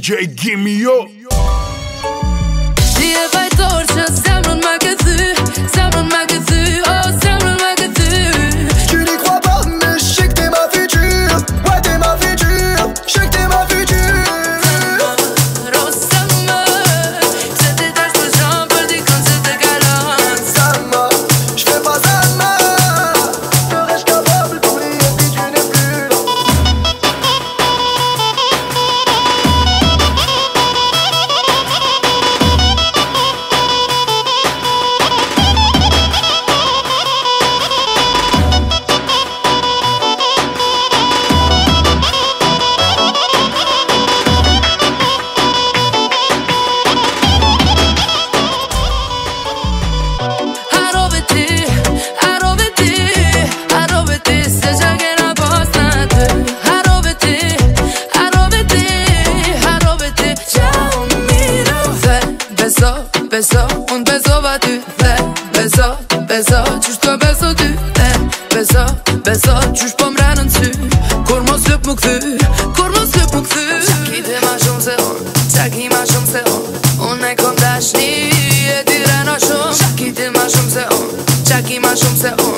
DJ Gimme Yo. Ti e fajtor që zemrën me këthy, zemrën me këthy, oh zemrën me këthy. Tu n'y crois pas mais je sais que t'es ma future. Ouais t'es ma future, je sais que t'es ma future. Beso, unë besova ty, dhe beso, beso, qysh t'o beso ty, dhe beso, beso, qysh po mrenë në ty, kur mos lëp më këthy, kur mos lëp më këthy. Qaki ti ma shumë se unë, qaki ma shumë se unë e kom dashni, e ti rena shumë. Qaki ti ma shumë se unë, qaki ma shumë se unë